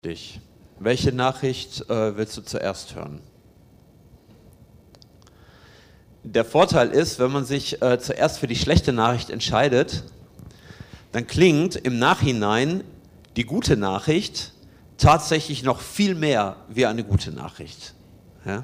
dich. Welche Nachricht willst du zuerst hören? Der Vorteil ist, wenn man sich zuerst für die schlechte Nachricht entscheidet, dann klingt im Nachhinein die gute Nachricht tatsächlich noch viel mehr wie eine gute Nachricht. Ja?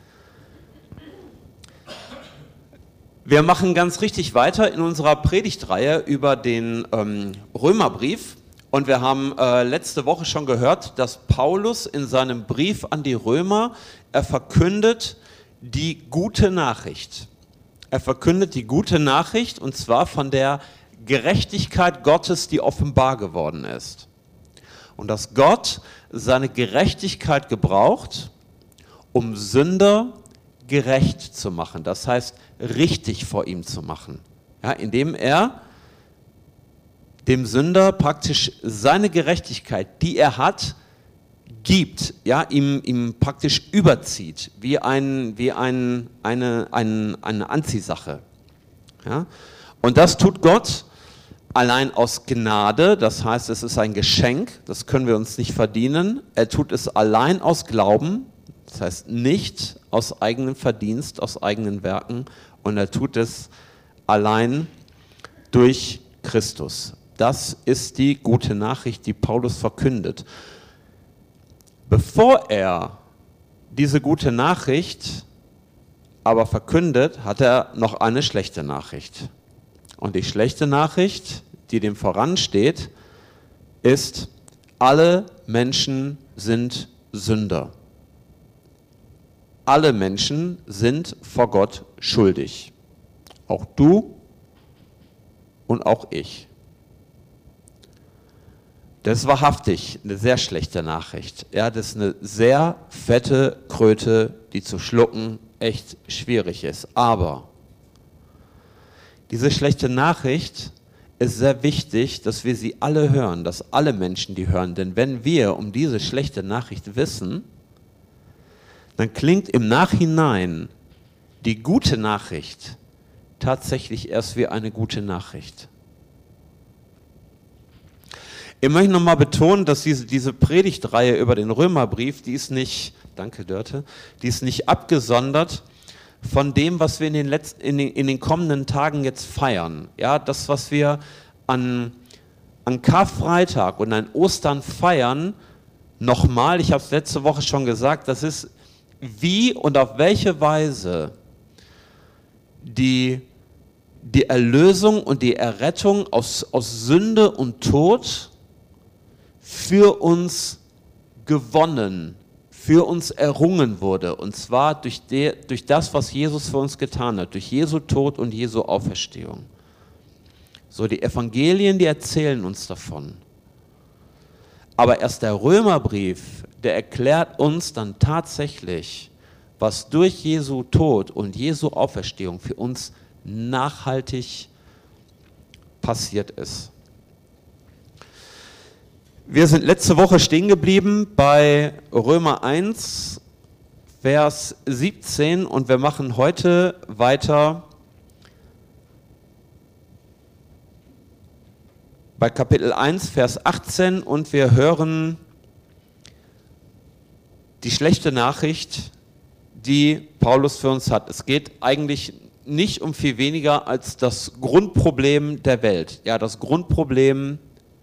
Wir machen ganz richtig weiter in unserer Predigtreihe über den Römerbrief. Und wir haben letzte Woche schon gehört, dass Paulus in seinem Brief an die Römer, er verkündet die gute Nachricht. Er verkündet die gute Nachricht, und zwar von der Gerechtigkeit Gottes, die offenbar geworden ist. Und dass Gott seine Gerechtigkeit gebraucht, um Sünder gerecht zu machen. Das heißt, richtig vor ihm zu machen. Ja, indem er dem Sünder praktisch seine Gerechtigkeit, die er hat, gibt, ja, ihm praktisch überzieht, wie eine Anziehsache. Ja? Und das tut Gott allein aus Gnade, das heißt, es ist ein Geschenk, das können wir uns nicht verdienen. Er tut es allein aus Glauben, das heißt nicht aus eigenem Verdienst, aus eigenen Werken, und er tut es allein durch Christus. Das ist die gute Nachricht, die Paulus verkündet. Bevor er diese gute Nachricht aber verkündet, hat er noch eine schlechte Nachricht. Und die schlechte Nachricht, die dem voransteht, ist: alle Menschen sind Sünder. Alle Menschen sind vor Gott schuldig. Auch du und auch ich. Das ist wahrhaftig eine sehr schlechte Nachricht. Ja, das ist eine sehr fette Kröte, die zu schlucken echt schwierig ist. Aber diese schlechte Nachricht ist sehr wichtig, dass wir sie alle hören, dass alle Menschen die hören. Denn wenn wir um diese schlechte Nachricht wissen, dann klingt im Nachhinein die gute Nachricht tatsächlich erst wie eine gute Nachricht. Ich möchte nochmal betonen, dass diese Predigtreihe über den Römerbrief, die ist nicht, danke Dörte, die ist nicht abgesondert von dem, was wir in den kommenden Tagen jetzt feiern. Ja, das, was wir an Karfreitag und an Ostern feiern, nochmal, ich habe es letzte Woche schon gesagt, das ist, wie und auf welche Weise die Erlösung und die Errettung aus Sünde und Tod für uns gewonnen, für uns errungen wurde. Und zwar durch das, was Jesus für uns getan hat, durch Jesu Tod und Jesu Auferstehung. So, die Evangelien, die erzählen uns davon. Aber erst der Römerbrief, der erklärt uns dann tatsächlich, was durch Jesu Tod und Jesu Auferstehung für uns nachhaltig passiert ist. Wir sind letzte Woche stehen geblieben bei Römer 1, Vers 17, und wir machen heute weiter bei Kapitel 1, Vers 18, und wir hören die schlechte Nachricht, die Paulus für uns hat. Es geht eigentlich nicht um viel weniger als das Grundproblem der Welt. Ja, das Grundproblem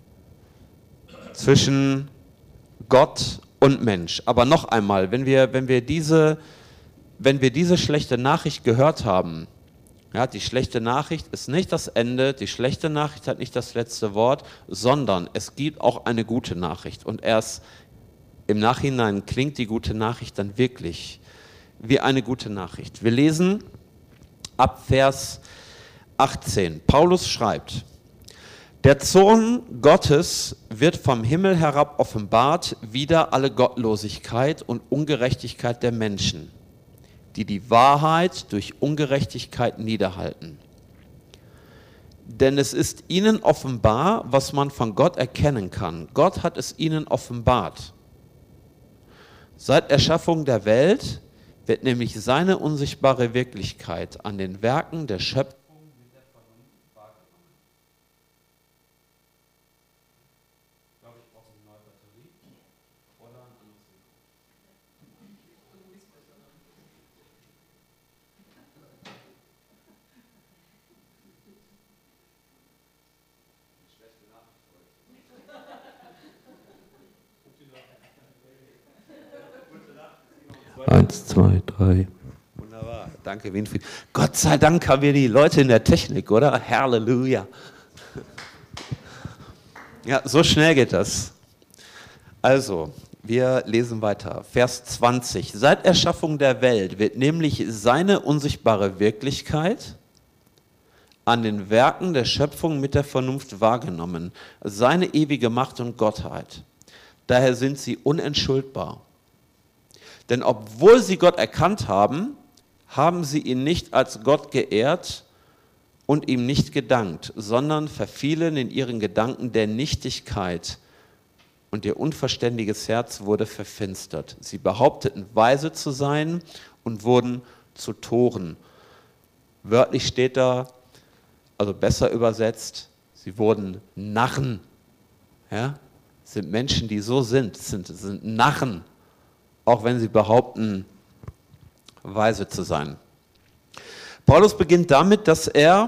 zwischen Gott und Mensch. Aber noch einmal, wenn wir diese schlechte Nachricht gehört haben, ja, die schlechte Nachricht ist nicht das Ende, die schlechte Nachricht hat nicht das letzte Wort, sondern es gibt auch eine gute Nachricht. Und erst im Nachhinein klingt die gute Nachricht dann wirklich wie eine gute Nachricht. Wir lesen ab Vers 18. Paulus schreibt: Der Zorn Gottes wird vom Himmel herab offenbart, wider alle Gottlosigkeit und Ungerechtigkeit der Menschen, die die Wahrheit durch Ungerechtigkeit niederhalten. Denn es ist ihnen offenbar, was man von Gott erkennen kann. Gott hat es ihnen offenbart. Seit Erschaffung der Welt wird nämlich seine unsichtbare Wirklichkeit an den Werken der Schöpfung mit der Vernunft wahrgenommen. Ich glaube, ich brauche eine neue Batterie. 1, 2, 3. Wunderbar, danke Winfried. Gott sei Dank haben wir die Leute in der Technik, oder? Halleluja. Ja, so schnell geht das. Also, wir lesen weiter. Vers 20. Seit Erschaffung der Welt wird nämlich seine unsichtbare Wirklichkeit an den Werken der Schöpfung mit der Vernunft wahrgenommen. Seine ewige Macht und Gottheit. Daher sind sie unentschuldbar. Denn obwohl sie Gott erkannt haben, haben sie ihn nicht als Gott geehrt und ihm nicht gedankt, sondern verfielen in ihren Gedanken der Nichtigkeit und ihr unverständiges Herz wurde verfinstert. Sie behaupteten, weise zu sein und wurden zu Toren. Wörtlich steht da, also besser übersetzt, sie wurden Narren. Ja? Sind Menschen, die so sind Narren, auch wenn sie behaupten, weise zu sein. Paulus beginnt damit, dass er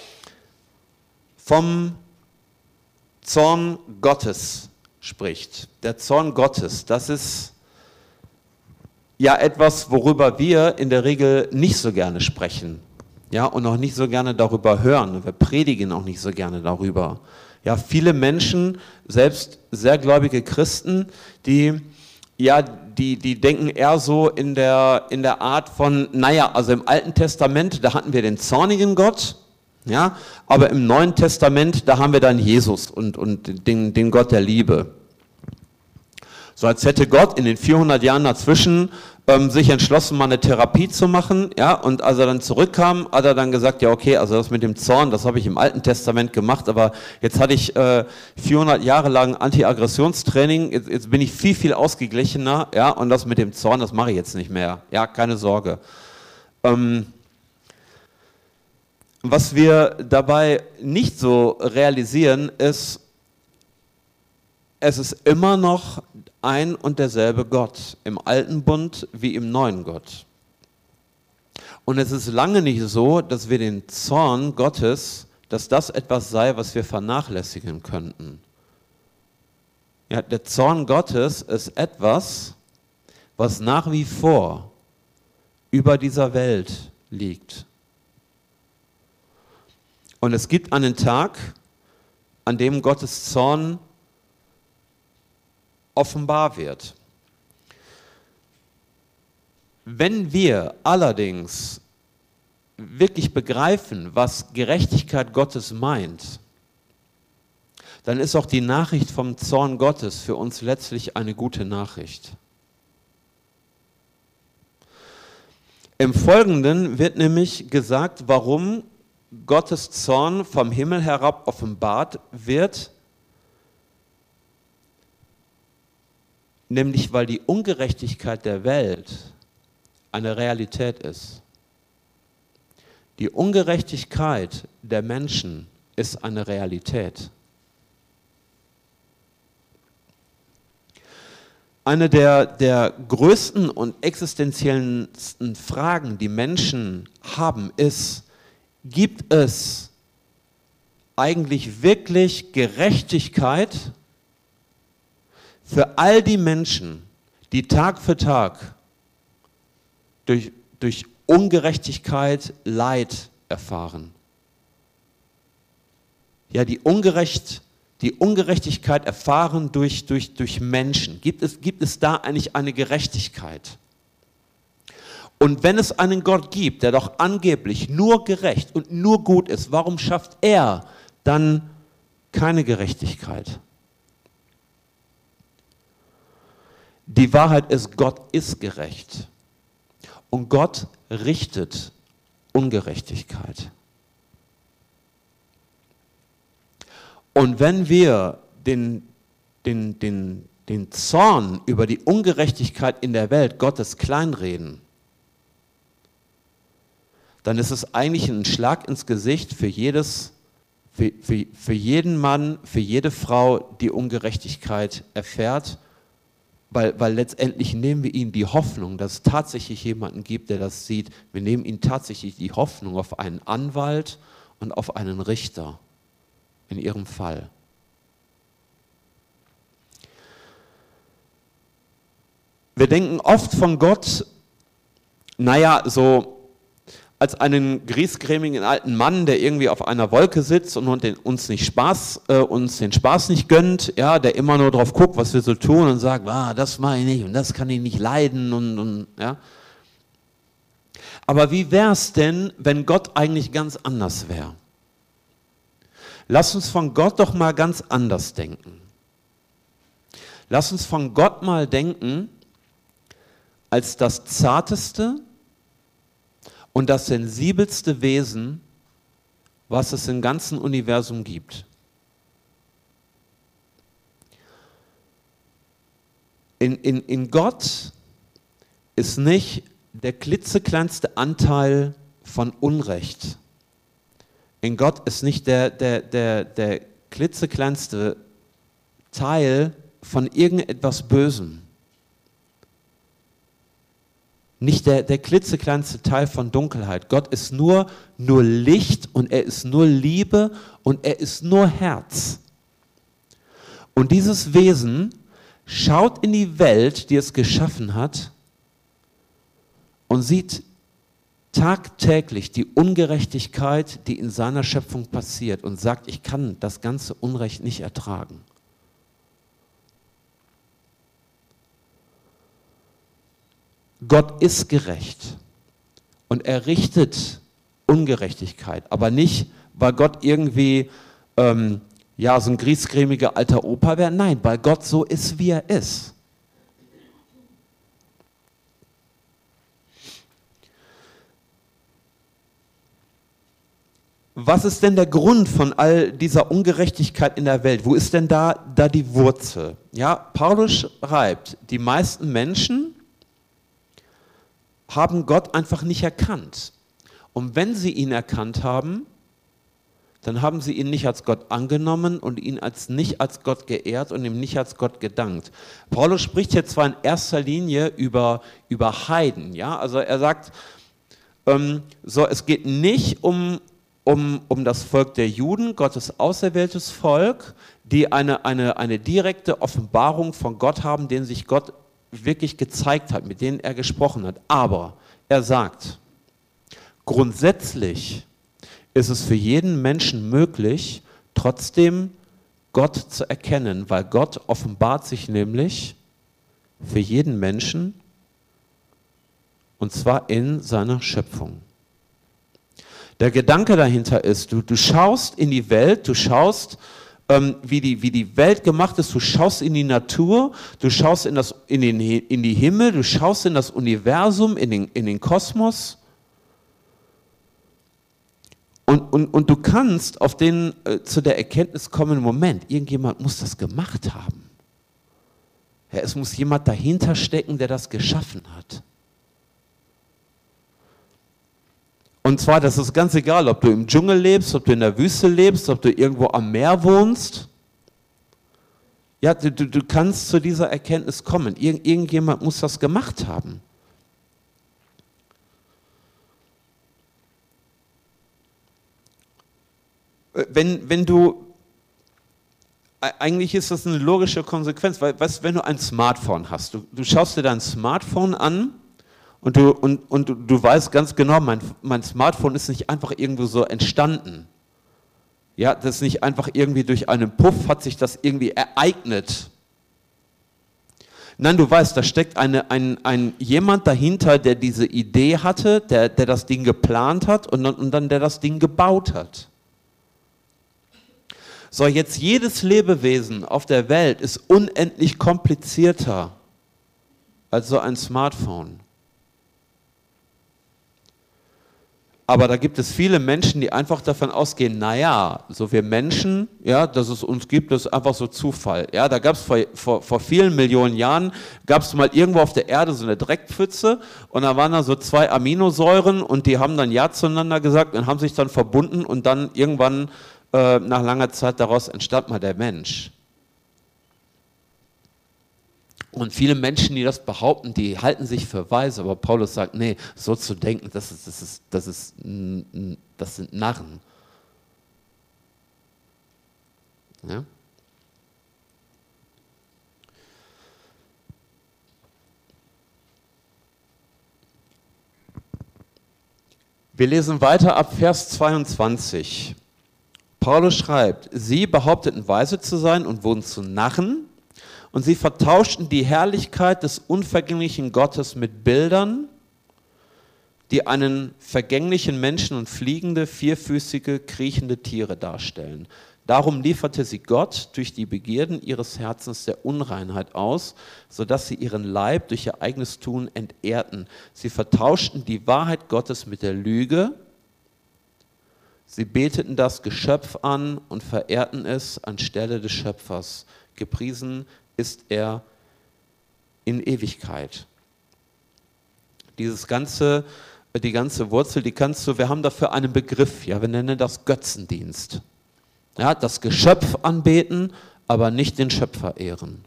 vom Zorn Gottes spricht. Der Zorn Gottes, das ist ja etwas, worüber wir in der Regel nicht so gerne sprechen. Ja, und auch nicht so gerne darüber hören. Wir predigen auch nicht so gerne darüber. Ja, viele Menschen, selbst sehr gläubige Christen, die denken eher so in der Art von, naja, also im Alten Testament, da hatten wir den zornigen Gott, ja, aber im Neuen Testament, da haben wir dann Jesus und den Gott der Liebe. So als hätte Gott in den 400 Jahren dazwischen sich entschlossen, mal eine Therapie zu machen, ja, und als er dann zurückkam, hat er dann gesagt, ja okay, also das mit dem Zorn, das habe ich im Alten Testament gemacht, aber jetzt hatte ich 400 Jahre lang Anti-Aggressionstraining, jetzt bin ich viel ausgeglichener, ja, und das mit dem Zorn, das mache ich jetzt nicht mehr, ja, keine Sorge. Was wir dabei nicht so realisieren, ist, es ist immer noch ein und derselbe Gott, im alten Bund wie im neuen Gott. Und es ist lange nicht so, dass wir den Zorn Gottes, dass das etwas sei, was wir vernachlässigen könnten. Ja, der Zorn Gottes ist etwas, was nach wie vor über dieser Welt liegt. Und es gibt einen Tag, an dem Gottes Zorn offenbar wird. Wenn wir allerdings wirklich begreifen, was Gerechtigkeit Gottes meint, dann ist auch die Nachricht vom Zorn Gottes für uns letztlich eine gute Nachricht. Im Folgenden wird nämlich gesagt, warum Gottes Zorn vom Himmel herab offenbart wird, nämlich weil die Ungerechtigkeit der Welt eine Realität ist. Die Ungerechtigkeit der Menschen ist eine Realität. Eine der größten und existenziellsten Fragen, die Menschen haben, ist, gibt es eigentlich wirklich Gerechtigkeit für all die Menschen, die Tag für Tag durch Ungerechtigkeit Leid erfahren? Ja, die Ungerechtigkeit erfahren durch Menschen. Gibt es da eigentlich eine Gerechtigkeit? Und wenn es einen Gott gibt, der doch angeblich nur gerecht und nur gut ist, warum schafft er dann keine Gerechtigkeit? Die Wahrheit ist, Gott ist gerecht. Und Gott richtet Ungerechtigkeit. Und wenn wir den Zorn über die Ungerechtigkeit in der Welt Gottes kleinreden, dann ist es eigentlich ein Schlag ins Gesicht für jeden Mann, für jede Frau, die Ungerechtigkeit erfährt, weil letztendlich nehmen wir ihnen die Hoffnung, dass es tatsächlich jemanden gibt, der das sieht. Wir nehmen ihnen tatsächlich die Hoffnung auf einen Anwalt und auf einen Richter in ihrem Fall. Wir denken oft von Gott naja, so als einen griesgrämigen alten Mann, der irgendwie auf einer Wolke sitzt und uns den Spaß nicht gönnt, ja, der immer nur drauf guckt, was wir so tun und sagt, das mache ich nicht und das kann ich nicht leiden und ja. Aber wie wäre es denn, wenn Gott eigentlich ganz anders wäre? Lass uns von Gott doch mal ganz anders denken. Lass uns von Gott mal denken als das zarteste und das sensibelste Wesen, was es im ganzen Universum gibt. In Gott ist nicht der klitzekleinste Anteil von Unrecht. In Gott ist nicht der klitzekleinste Teil von irgendetwas Bösem. Nicht der klitzekleinste Teil von Dunkelheit. Gott ist nur Licht und er ist nur Liebe und er ist nur Herz. Und dieses Wesen schaut in die Welt, die es geschaffen hat, und sieht tagtäglich die Ungerechtigkeit, die in seiner Schöpfung passiert und sagt, ich kann das ganze Unrecht nicht ertragen. Gott ist gerecht und er richtet Ungerechtigkeit, aber nicht, weil Gott irgendwie so ein griesgrämiger alter Opa wäre. Nein, weil Gott so ist, wie er ist. Was ist denn der Grund von all dieser Ungerechtigkeit in der Welt? Wo ist denn da die Wurzel? Ja, Paulus schreibt, die meisten Menschen haben Gott einfach nicht erkannt. Und wenn sie ihn erkannt haben, dann haben sie ihn nicht als Gott angenommen und ihn nicht als Gott geehrt und ihm nicht als Gott gedankt. Paulus spricht hier zwar in erster Linie über Heiden, ja, also er sagt, es geht nicht um das Volk der Juden, Gottes auserwähltes Volk, die eine direkte Offenbarung von Gott haben, denen sich Gott wirklich gezeigt hat, mit denen er gesprochen hat. Aber er sagt, grundsätzlich ist es für jeden Menschen möglich, trotzdem Gott zu erkennen, weil Gott offenbart sich nämlich für jeden Menschen und zwar in seiner Schöpfung. Der Gedanke dahinter ist, du schaust in die Welt, du schaust, wie die Welt gemacht ist, du schaust in die Natur, du schaust in die Himmel, du schaust in das Universum, in den Kosmos und du kannst zu der Erkenntnis kommen, Moment, irgendjemand muss das gemacht haben. Ja, es muss jemand dahinter stecken, der das geschaffen hat. Und zwar, das ist ganz egal, ob du im Dschungel lebst, ob du in der Wüste lebst, ob du irgendwo am Meer wohnst. Ja, du kannst zu dieser Erkenntnis kommen. Irgendjemand muss das gemacht haben. Eigentlich ist das eine logische Konsequenz, weil, wenn du ein Smartphone hast, du schaust dir dein Smartphone an, und du weißt ganz genau, mein Smartphone ist nicht einfach irgendwo so entstanden. Ja, das ist nicht einfach irgendwie durch einen Puff hat sich das irgendwie ereignet. Nein, du weißt, da steckt jemand dahinter, der diese Idee hatte, der das Ding geplant hat und dann der das Ding gebaut hat. So, jetzt jedes Lebewesen auf der Welt ist unendlich komplizierter als so ein Smartphone. Aber da gibt es viele Menschen, die einfach davon ausgehen, naja, so wir Menschen, ja, dass es uns gibt, das ist einfach so Zufall. Ja, da gab es vor vielen Millionen Jahren, gab es mal irgendwo auf der Erde so eine Dreckpfütze und da waren da so 2 Aminosäuren und die haben dann Ja zueinander gesagt und haben sich dann verbunden und dann irgendwann nach langer Zeit daraus entstand mal der Mensch. Und viele Menschen, die das behaupten, die halten sich für weise, aber Paulus sagt, nee, so zu denken, das sind Narren. Ja? Wir lesen weiter ab Vers 22. Paulus schreibt, sie behaupteten weise zu sein und wurden zu Narren und sie vertauschten die Herrlichkeit des unvergänglichen Gottes mit Bildern, die einen vergänglichen Menschen und fliegende, vierfüßige, kriechende Tiere darstellen. Darum lieferte sie Gott durch die Begierden ihres Herzens der Unreinheit aus, sodass sie ihren Leib durch ihr eigenes Tun entehrten. Sie vertauschten die Wahrheit Gottes mit der Lüge. Sie beteten das Geschöpf an und verehrten es anstelle des Schöpfers. Gepriesen ist er in Ewigkeit. Die ganze Wurzel, wir haben dafür einen Begriff, ja, wir nennen das Götzendienst. Ja, das Geschöpf anbeten, aber nicht den Schöpfer ehren.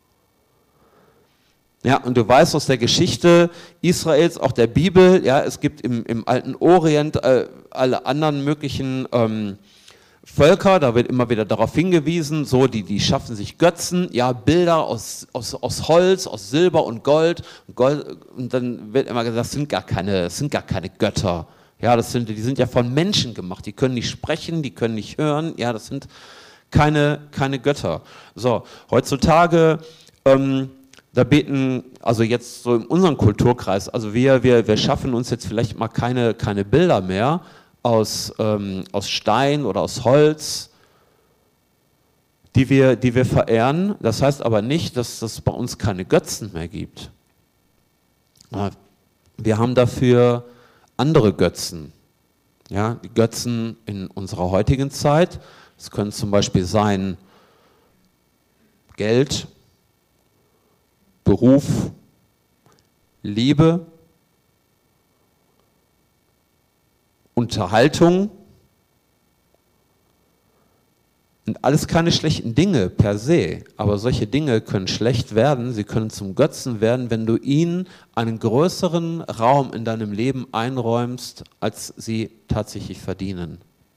Ja, und du weißt aus der Geschichte Israels, auch der Bibel, ja, es gibt im alten Orient alle anderen möglichen Völker, da wird immer wieder darauf hingewiesen, so die schaffen sich Götzen, ja, Bilder aus Holz, aus Silber und Gold, und dann wird immer gesagt, das sind gar keine Götter. Ja, die sind ja von Menschen gemacht, die können nicht sprechen, die können nicht hören, ja, das sind keine Götter. So, heutzutage, da beten, also jetzt so in unserem Kulturkreis, also wir schaffen uns jetzt vielleicht mal keine Bilder mehr aus Stein oder aus Holz, die wir verehren. Das heißt aber nicht, dass es bei uns keine Götzen mehr gibt. Wir haben dafür andere Götzen. Ja, die Götzen in unserer heutigen Zeit, das können zum Beispiel sein Geld, Beruf, Liebe, Unterhaltung und alles keine schlechten Dinge per se, aber solche Dinge können schlecht werden, sie können zum Götzen werden, wenn du ihnen einen größeren Raum in deinem Leben einräumst, als sie tatsächlich verdienen.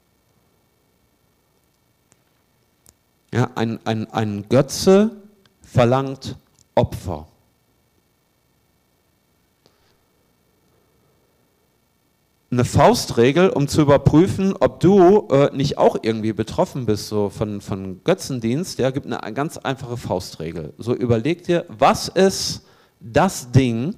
Ja, ein Götze verlangt Opfer. Eine Faustregel, um zu überprüfen, ob du nicht auch irgendwie betroffen bist so von Götzendienst, ja, gibt eine ganz einfache Faustregel. So überleg dir, was ist das Ding,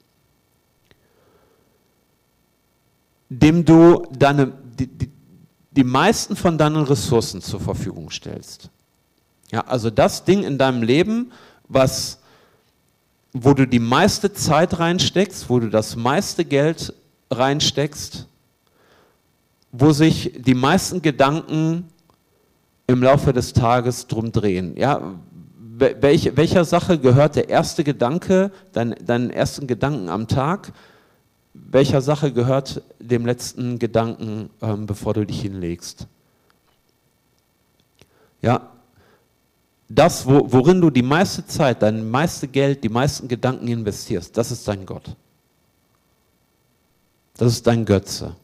dem du die meisten von deinen Ressourcen zur Verfügung stellst. Ja, also das Ding in deinem Leben, wo du die meiste Zeit reinsteckst, wo du das meiste Geld reinsteckst, wo sich die meisten Gedanken im Laufe des Tages drum drehen. Ja, welcher Sache gehört der erste Gedanke, deinen ersten Gedanken am Tag? Welcher Sache gehört dem letzten Gedanken, bevor du dich hinlegst? Ja, das, worin du die meiste Zeit, dein meiste Geld, die meisten Gedanken investierst, das ist dein Gott. Das ist dein Götze.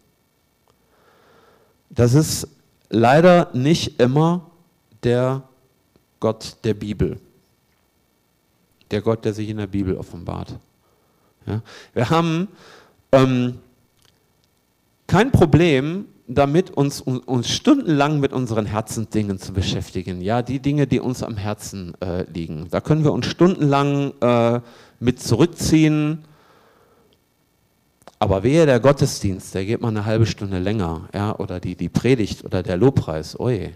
Das ist leider nicht immer der Gott der Bibel. Der Gott, der sich in der Bibel offenbart. Ja? Wir haben kein Problem damit, uns stundenlang mit unseren Herzensdingen zu beschäftigen. Ja, die Dinge, die uns am Herzen liegen. Da können wir uns stundenlang mit zurückziehen. Aber wehe, der Gottesdienst, der geht mal eine halbe Stunde länger, ja, oder die Predigt oder der Lobpreis, oje.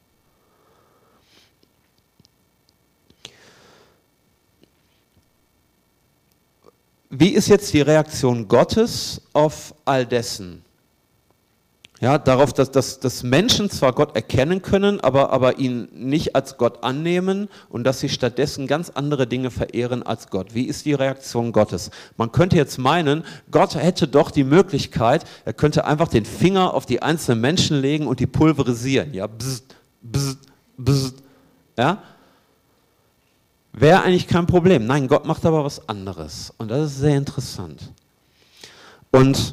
Wie ist jetzt die Reaktion Gottes auf all dessen? Ja, darauf, dass Menschen zwar Gott erkennen können, aber ihn nicht als Gott annehmen und dass sie stattdessen ganz andere Dinge verehren als Gott. Wie ist die Reaktion Gottes? Man könnte jetzt meinen, Gott hätte doch die Möglichkeit, er könnte einfach den Finger auf die einzelnen Menschen legen und die pulverisieren. Ja, bzzt, bzzt, bzzt, ja? Wäre eigentlich kein Problem. Nein, Gott macht aber was anderes. Und das ist sehr interessant. Und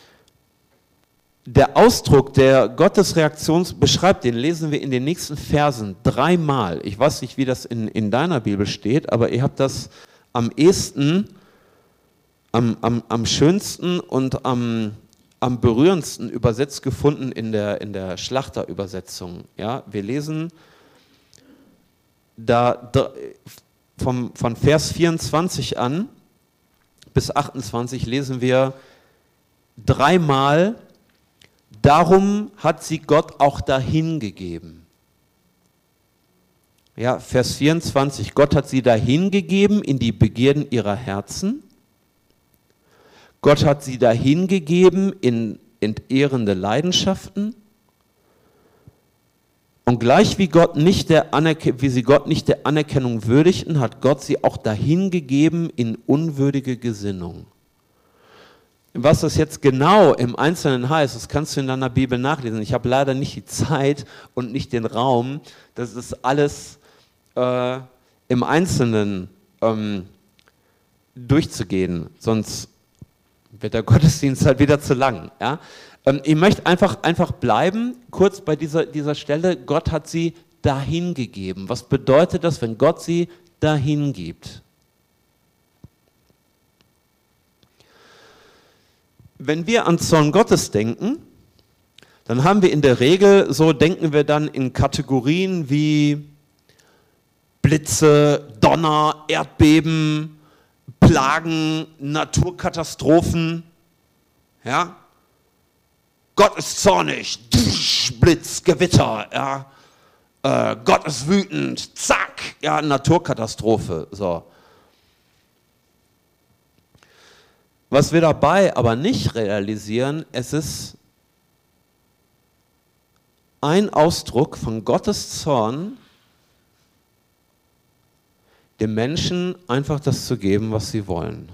der Ausdruck, der Gottes Reaktion beschreibt, den lesen wir in den nächsten Versen 3-mal. Ich weiß nicht, wie das in deiner Bibel steht, aber ihr habt das am ehesten, am schönsten und am am berührendsten übersetzt gefunden in der Schlachterübersetzung. Ja, wir lesen da von Vers 24 an bis 28 lesen wir dreimal: Darum hat sie Gott auch dahingegeben. Ja, Vers 24, Gott hat sie dahingegeben in die Begierden ihrer Herzen. Gott hat sie dahingegeben in entehrende Leidenschaften. Und gleich wie sie Gott nicht der Anerkennung würdigten, hat Gott sie auch dahingegeben in unwürdige Gesinnung. Was das jetzt genau im Einzelnen heißt, das kannst du in deiner Bibel nachlesen. Ich habe leider nicht die Zeit und nicht den Raum, das ist alles im Einzelnen durchzugehen, sonst wird der Gottesdienst halt wieder zu lang. Ja? Ich möchte einfach bleiben, kurz bei dieser Stelle. Gott hat sie dahingegeben. Was bedeutet das, wenn Gott sie dahingibt? Wenn wir an Zorn Gottes denken, dann haben wir in der Regel, so denken wir dann in Kategorien wie Blitze, Donner, Erdbeben, Plagen, Naturkatastrophen. Ja? Gott ist zornig, Blitz, Gewitter. Ja? Gott ist wütend, zack, ja, Naturkatastrophe. So. Was wir dabei aber nicht realisieren, es ist ein Ausdruck von Gottes Zorn, den Menschen einfach das zu geben, was sie wollen.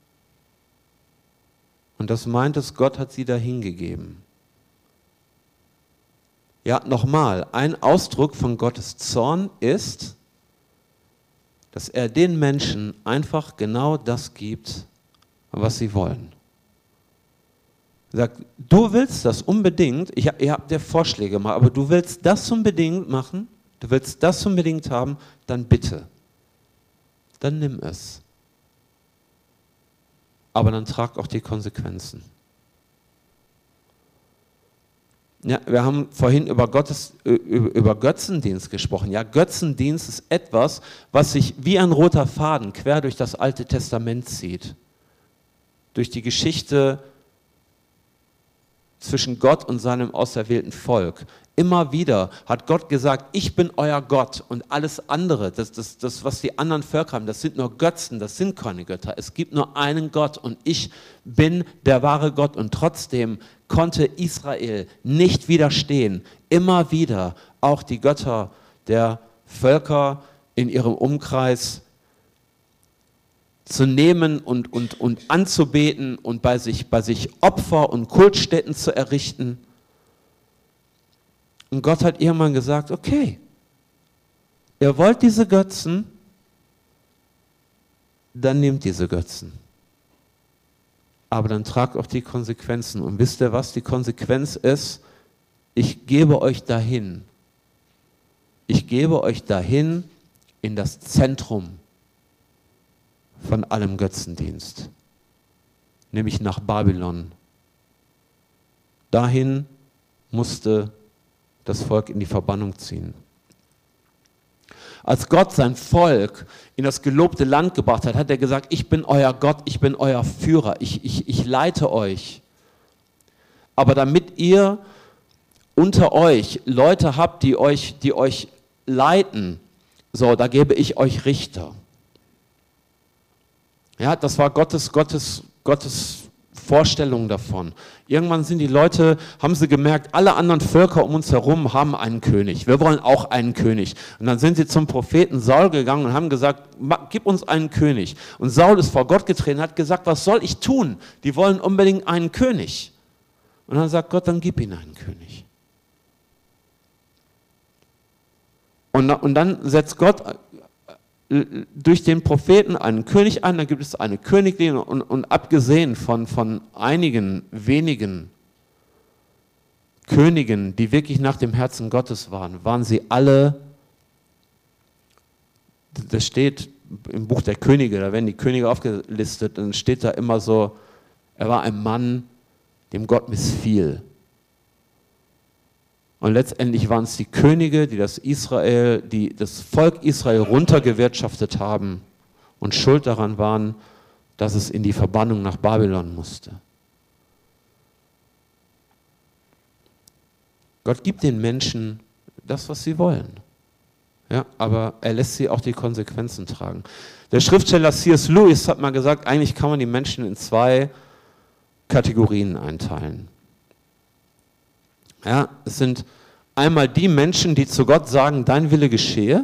Und das meint es, Gott hat sie dahingegeben. Ja, nochmal, ein Ausdruck von Gottes Zorn ist, dass er den Menschen einfach genau das gibt, was sie wollen. Er sagt, du willst das unbedingt, ihr habt dir Vorschläge gemacht, aber du willst das unbedingt machen, du willst das unbedingt haben, dann bitte. Dann nimm es. Aber dann trag auch die Konsequenzen. Ja, wir haben vorhin über Götzendienst gesprochen. Ja, Götzendienst ist etwas, was sich wie ein roter Faden quer durch das Alte Testament zieht. Durch die Geschichte zwischen Gott und seinem auserwählten Volk. Immer wieder hat Gott gesagt, ich bin euer Gott und alles andere, das was die anderen Völker haben, das sind nur Götzen, das sind keine Götter. Es gibt nur einen Gott und ich bin der wahre Gott. Und trotzdem konnte Israel nicht widerstehen. Immer wieder auch die Götter der Völker in ihrem Umkreis zu nehmen und anzubeten und bei sich Opfer und Kultstätten zu errichten. Und Gott hat irgendwann gesagt, okay, ihr wollt diese Götzen, dann nehmt diese Götzen. Aber dann tragt auch die Konsequenzen. Und wisst ihr was? Die Konsequenz ist, ich gebe euch dahin. Ich gebe euch dahin in das Zentrum von allem Götzendienst, nämlich nach Babylon. Dahin musste das Volk in die Verbannung ziehen. Als Gott sein Volk in das gelobte Land gebracht hat, hat er gesagt, ich bin euer Gott, ich bin euer Führer, ich leite euch. Aber damit ihr unter euch Leute habt, die euch leiten, so, da gebe ich euch Richter. Ja, das war Gottes Vorstellung davon. Irgendwann sind die Leute, haben sie gemerkt, alle anderen Völker um uns herum haben einen König. Wir wollen auch einen König. Und dann sind sie zum Propheten Saul gegangen und haben gesagt, gib uns einen König. Und Saul ist vor Gott getreten und hat gesagt, was soll ich tun? Die wollen unbedingt einen König. Und dann sagt Gott, dann gib ihnen einen König. Und dann setzt Gott durch den Propheten einen König ein, dann gibt es eine Königin und abgesehen von einigen wenigen Königen, die wirklich nach dem Herzen Gottes waren sie alle, das steht im Buch der Könige, da werden die Könige aufgelistet, dann steht da immer so, er war ein Mann dem Gott missfiel. Und letztendlich waren es die Könige, die das Volk Israel runtergewirtschaftet haben und schuld daran waren, dass es in die Verbannung nach Babylon musste. Gott gibt den Menschen das, was sie wollen. Ja, aber er lässt sie auch die Konsequenzen tragen. Der Schriftsteller C.S. Lewis hat mal gesagt, eigentlich kann man die Menschen in 2 Kategorien einteilen. Ja, es sind einmal die Menschen, die zu Gott sagen, dein Wille geschehe.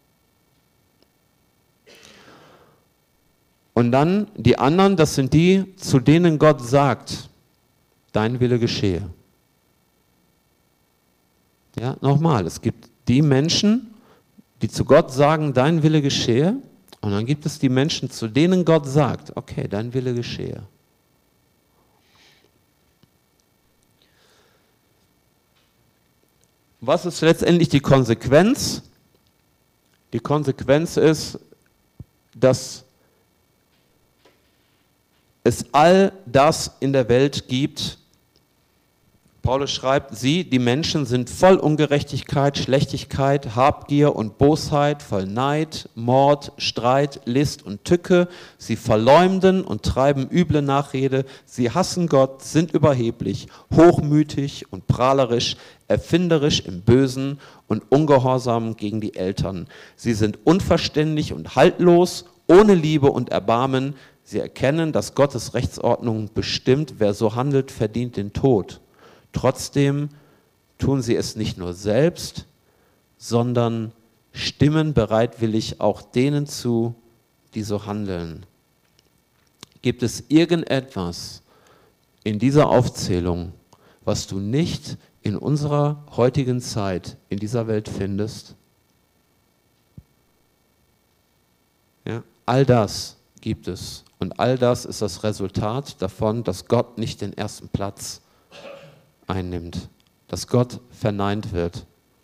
Und dann die anderen, das sind die, zu denen Gott sagt, dein Wille geschehe. Ja, nochmal, es gibt die Menschen, die zu Gott sagen, dein Wille geschehe. Und dann gibt es die Menschen, zu denen Gott sagt, okay, dein Wille geschehe. Was ist letztendlich die Konsequenz? Die Konsequenz ist, dass es all das in der Welt gibt. Paulus schreibt, die Menschen sind voll Ungerechtigkeit, Schlechtigkeit, Habgier und Bosheit, voll Neid, Mord, Streit, List und Tücke. Sie verleumden und treiben üble Nachrede. Sie hassen Gott, sind überheblich, hochmütig und prahlerisch, erfinderisch im Bösen und ungehorsam gegen die Eltern. Sie sind unverständig und haltlos, ohne Liebe und Erbarmen. Sie erkennen, dass Gottes Rechtsordnung bestimmt, wer so handelt, verdient den Tod. Trotzdem tun sie es nicht nur selbst, sondern stimmen bereitwillig auch denen zu, die so handeln. Gibt es irgendetwas in dieser Aufzählung, was du nicht in unserer heutigen Zeit in dieser Welt findest? Ja, all das gibt es. Und all das ist das Resultat davon, dass Gott nicht den ersten Platz einnimmt, dass Gott verneint wird.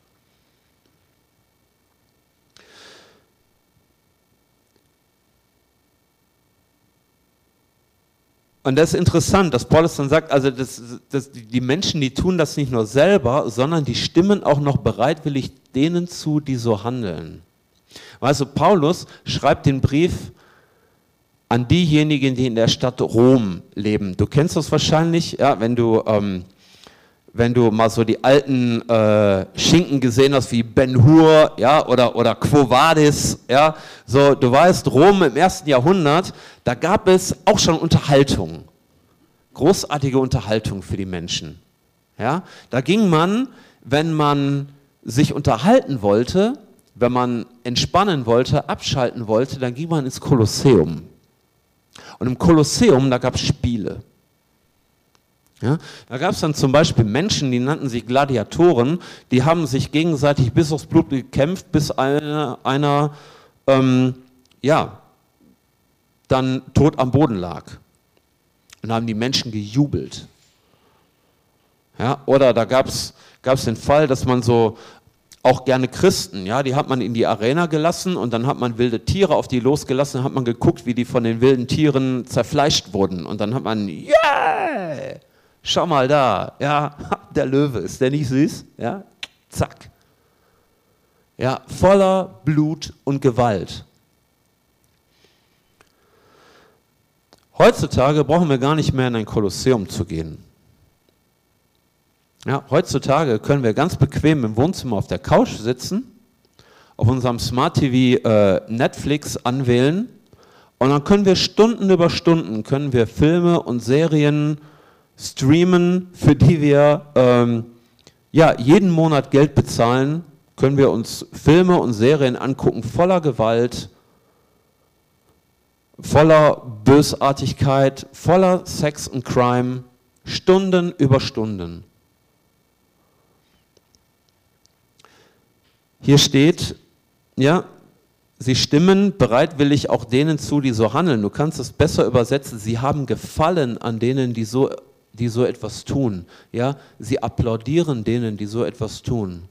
Und das ist interessant, dass Paulus dann sagt, also die Menschen, die tun das nicht nur selber, sondern die stimmen auch noch bereitwillig denen zu, die so handeln. Also Paulus schreibt den Brief an diejenigen, die in der Stadt Rom leben. Du kennst das wahrscheinlich, ja, wenn du mal so die alten Schinken gesehen hast, wie Ben Hur, ja, oder Quo Vadis, ja, so, du weißt, Rom im 1. Jahrhundert, da gab es auch schon Unterhaltung, großartige Unterhaltung für die Menschen, ja, da ging man, wenn man sich unterhalten wollte, wenn man entspannen wollte, abschalten wollte, dann ging man ins Kolosseum. Und im Kolosseum, da gab es Spiele. Ja, da gab es dann zum Beispiel Menschen, die nannten sich Gladiatoren, die haben sich gegenseitig bis aufs Blut gekämpft, bis einer dann tot am Boden lag. Und da haben die Menschen gejubelt. Ja, oder da gab es den Fall, dass man so auch gerne Christen, ja, die hat man in die Arena gelassen und dann hat man wilde Tiere auf die losgelassen, dann hat man geguckt, wie die von den wilden Tieren zerfleischt wurden. Und dann hat man, yeah! Schau mal da, ja, der Löwe, ist der nicht süß? Ja, zack. Ja, voller Blut und Gewalt. Heutzutage brauchen wir gar nicht mehr in ein Kolosseum zu gehen. Ja, heutzutage können wir ganz bequem im Wohnzimmer auf der Couch sitzen, auf unserem Smart TV Netflix anwählen und dann können wir Stunden über Stunden können wir Filme und Serien streamen, für die wir jeden Monat Geld bezahlen, können wir uns Filme und Serien angucken, voller Gewalt, voller Bösartigkeit, voller Sex und Crime, Stunden über Stunden. Hier steht, ja, sie stimmen bereitwillig auch denen zu, die so handeln. Du kannst es besser übersetzen, sie haben Gefallen an denen, die so etwas tun. Ja, sie applaudieren denen, die so etwas tun.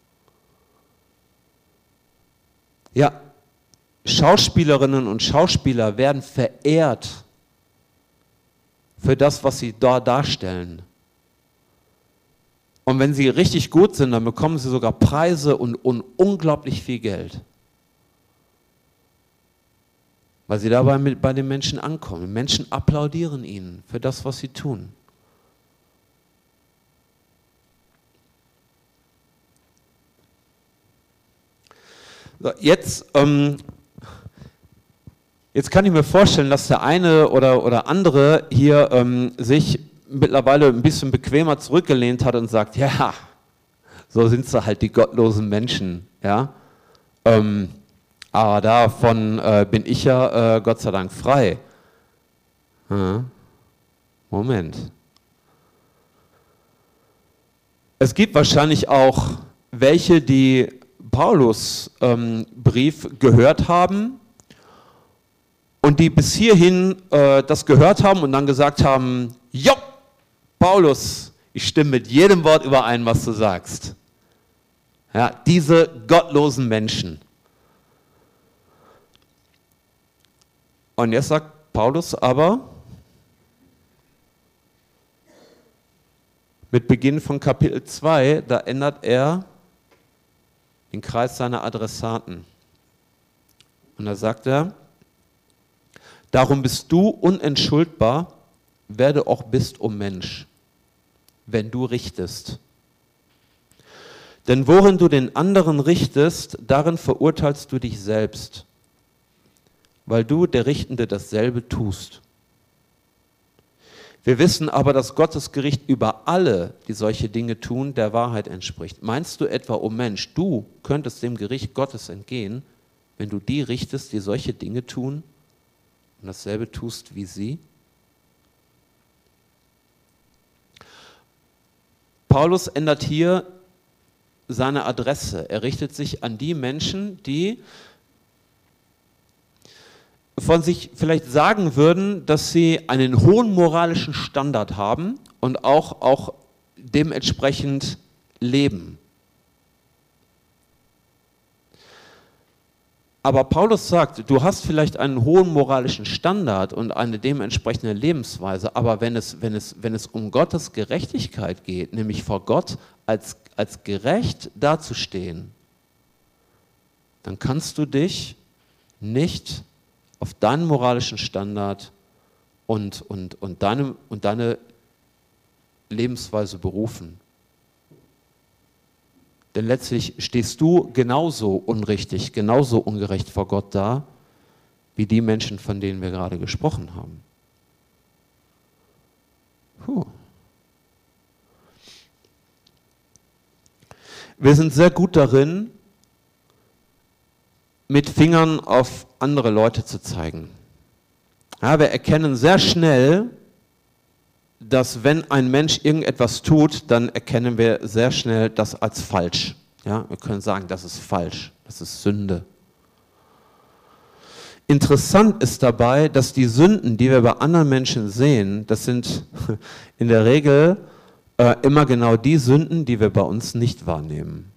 Ja, Schauspielerinnen und Schauspieler werden verehrt für das, was sie da darstellen. Und wenn sie richtig gut sind, dann bekommen sie sogar Preise und unglaublich viel Geld. Weil sie dabei bei den Menschen ankommen. Menschen applaudieren ihnen für das, was sie tun. So, jetzt kann ich mir vorstellen, dass der eine oder andere hier sich mittlerweile ein bisschen bequemer zurückgelehnt hat und sagt, ja, so sind sie halt die gottlosen Menschen. Ja? Aber davon bin ich ja Gott sei Dank frei. Moment. Es gibt wahrscheinlich auch welche, die Paulus Brief gehört haben und die bis hierhin das gehört haben und dann gesagt haben, jo, Paulus, ich stimme mit jedem Wort überein, was du sagst. Ja, diese gottlosen Menschen. Und jetzt sagt Paulus aber, mit Beginn von Kapitel 2, da ändert er den Kreis seiner Adressaten. Und da sagt er, darum bist du unentschuldbar, wer du auch bist, o Mensch, wenn du richtest. Denn worin du den anderen richtest, darin verurteilst du dich selbst, weil du, der Richtende, dasselbe tust. Wir wissen aber, dass Gottes Gericht über alle, die solche Dinge tun, der Wahrheit entspricht. Meinst du etwa, o Mensch, du könntest dem Gericht Gottes entgehen, wenn du die richtest, die solche Dinge tun und dasselbe tust wie sie? Paulus ändert hier seine Adresse. Er richtet sich an die Menschen, die von sich vielleicht sagen würden, dass sie einen hohen moralischen Standard haben und auch dementsprechend leben. Aber Paulus sagt, du hast vielleicht einen hohen moralischen Standard und eine dementsprechende Lebensweise, aber wenn es um Gottes Gerechtigkeit geht, nämlich vor Gott als gerecht dazustehen, dann kannst du dich nicht auf deinen moralischen Standard und deine Lebensweise berufen. Denn letztlich stehst du genauso unrichtig, genauso ungerecht vor Gott da, wie die Menschen, von denen wir gerade gesprochen haben. Wir sind sehr gut darin, mit Fingern auf andere Leute zu zeigen. Ja, wir erkennen sehr schnell, dass wenn ein Mensch irgendetwas tut, dann erkennen wir sehr schnell das als falsch. Ja, wir können sagen, das ist falsch, das ist Sünde. Interessant ist dabei, dass die Sünden, die wir bei anderen Menschen sehen, das sind in der Regel immer genau die Sünden, die wir bei uns nicht wahrnehmen.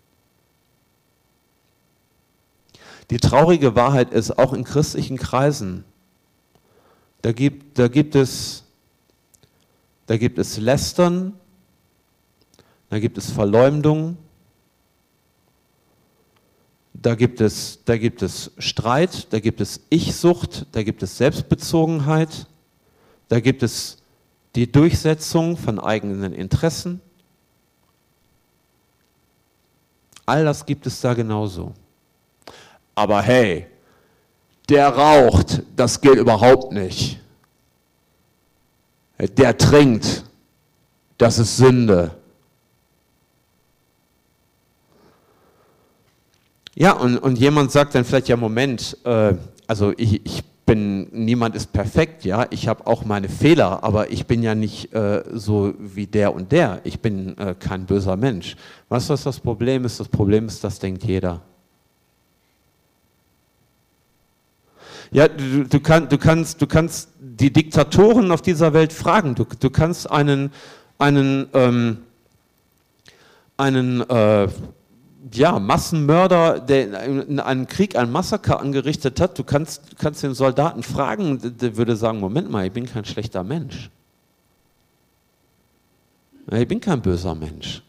Die traurige Wahrheit ist, auch in christlichen Kreisen, da gibt es Lästern, da gibt es Verleumdung, da gibt es Streit, da gibt es Ich-Sucht, da gibt es Selbstbezogenheit, da gibt es die Durchsetzung von eigenen Interessen. All das gibt es da genauso. Aber hey, der raucht, das geht überhaupt nicht. Der trinkt, das ist Sünde. Ja, und jemand sagt dann vielleicht, ja Moment, also niemand ist perfekt, ja, ich habe auch meine Fehler, aber ich bin ja nicht so wie der und der, ich bin kein böser Mensch. Weißt du, was das Problem ist? Das Problem ist, das denkt jeder. Ja, du kannst die Diktatoren auf dieser Welt fragen. Du kannst einen ja, Massenmörder, der in einem Krieg ein Massaker angerichtet hat, du kannst den Soldaten fragen, der würde sagen, Moment mal, ich bin kein schlechter Mensch. Ich bin kein böser Mensch.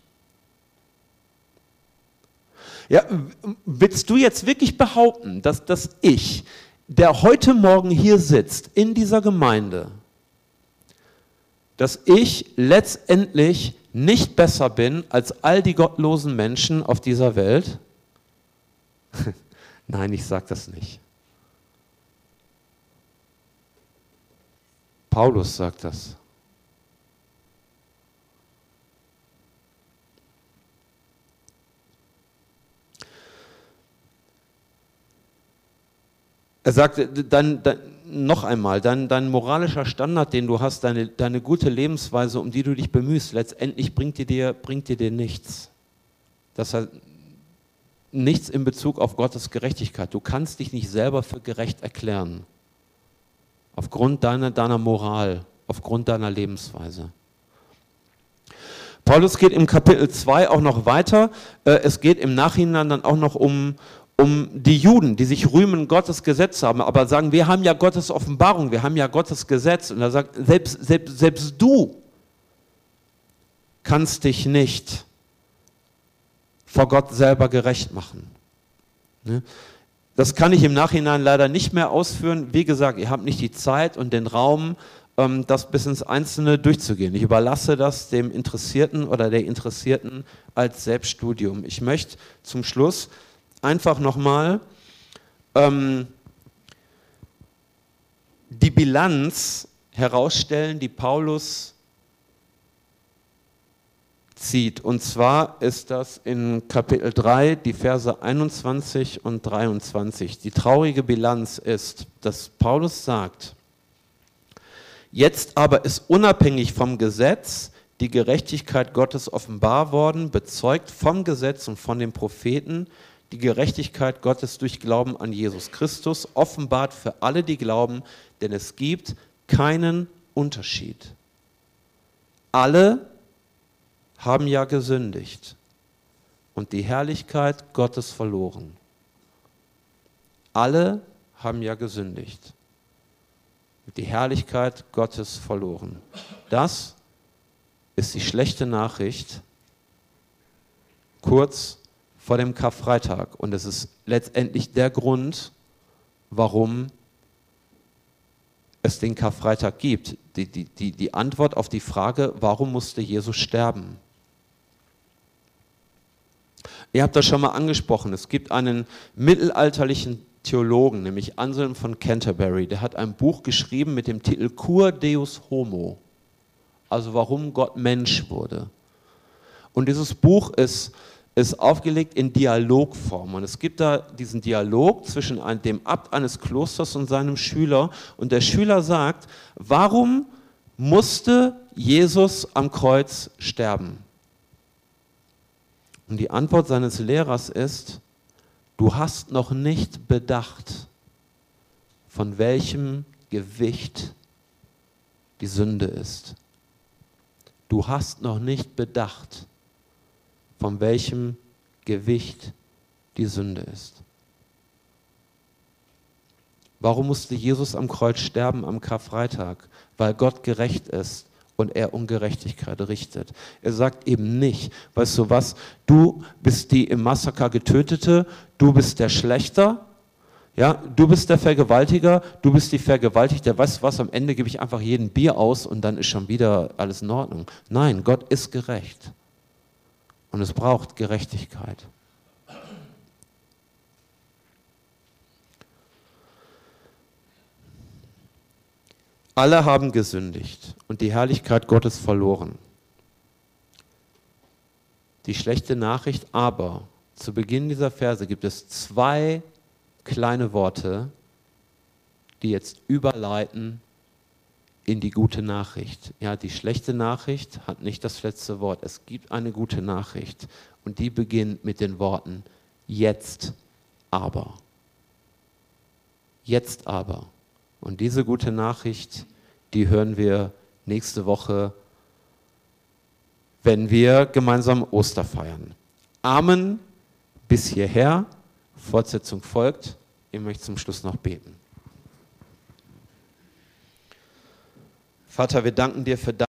Ja, willst du jetzt wirklich behaupten, dass ich, der heute Morgen hier sitzt, in dieser Gemeinde, dass ich letztendlich nicht besser bin als all die gottlosen Menschen auf dieser Welt? Nein, ich sage das nicht. Paulus sagt das. Er sagt dann noch einmal, dein moralischer Standard, den du hast, deine gute Lebensweise, um die du dich bemühst, letztendlich bringt dir nichts. Das heißt, nichts in Bezug auf Gottes Gerechtigkeit. Du kannst dich nicht selber für gerecht erklären. Aufgrund deiner Moral, aufgrund deiner Lebensweise. Paulus geht im Kapitel 2 auch noch weiter. Es geht im Nachhinein dann auch noch um die Juden, die sich rühmen, Gottes Gesetz haben, aber sagen, wir haben ja Gottes Offenbarung, wir haben ja Gottes Gesetz. Und er sagt, selbst du kannst dich nicht vor Gott selber gerecht machen. Das kann ich im Nachhinein leider nicht mehr ausführen. Wie gesagt, ihr habt nicht die Zeit und den Raum, das bis ins Einzelne durchzugehen. Ich überlasse das dem Interessierten oder der Interessierten als Selbststudium. Ich möchte zum Schluss einfach nochmal die Bilanz herausstellen, die Paulus zieht. Und zwar ist das in Kapitel 3, die Verse 21 und 23. Die traurige Bilanz ist, dass Paulus sagt, jetzt aber ist unabhängig vom Gesetz die Gerechtigkeit Gottes offenbar worden, bezeugt vom Gesetz und von den Propheten, die Gerechtigkeit Gottes durch Glauben an Jesus Christus, offenbart für alle, die glauben, denn es gibt keinen Unterschied. Alle haben ja gesündigt und die Herrlichkeit Gottes verloren. Alle haben ja gesündigt und die Herrlichkeit Gottes verloren. Das ist die schlechte Nachricht kurz vor dem Karfreitag. Und es ist letztendlich der Grund, warum es den Karfreitag gibt. Die Antwort auf die Frage, warum musste Jesus sterben? Ihr habt das schon mal angesprochen. Es gibt einen mittelalterlichen Theologen, nämlich Anselm von Canterbury. Der hat ein Buch geschrieben mit dem Titel Cur Deus Homo. Also warum Gott Mensch wurde. Und dieses Buch ist aufgelegt in Dialogform. Und es gibt da diesen Dialog zwischen dem Abt eines Klosters und seinem Schüler. Und der Schüler sagt, warum musste Jesus am Kreuz sterben? Und die Antwort seines Lehrers ist, du hast noch nicht bedacht, von welchem Gewicht die Sünde ist. Du hast noch nicht bedacht, von welchem Gewicht die Sünde ist. Warum musste Jesus am Kreuz sterben am Karfreitag? Weil Gott gerecht ist und er Ungerechtigkeit richtet. Er sagt eben nicht, weißt du was, du bist die im Massaker Getötete, du bist der Schlechter, ja, du bist der Vergewaltiger, du bist die Vergewaltigte, weißt du was, am Ende gebe ich einfach jeden Bier aus und dann ist schon wieder alles in Ordnung. Nein, Gott ist gerecht. Und es braucht Gerechtigkeit. Alle haben gesündigt und die Herrlichkeit Gottes verloren. Die schlechte Nachricht aber, zu Beginn dieser Verse gibt es zwei kleine Worte, die jetzt überleiten in die gute Nachricht. Ja, die schlechte Nachricht hat nicht das letzte Wort. Es gibt eine gute Nachricht und die beginnt mit den Worten jetzt aber. Jetzt aber. Und diese gute Nachricht, die hören wir nächste Woche, wenn wir gemeinsam Oster feiern. Amen. bis hierher. Fortsetzung folgt. Ich möchte zum Schluss noch beten. Vater, wir danken dir für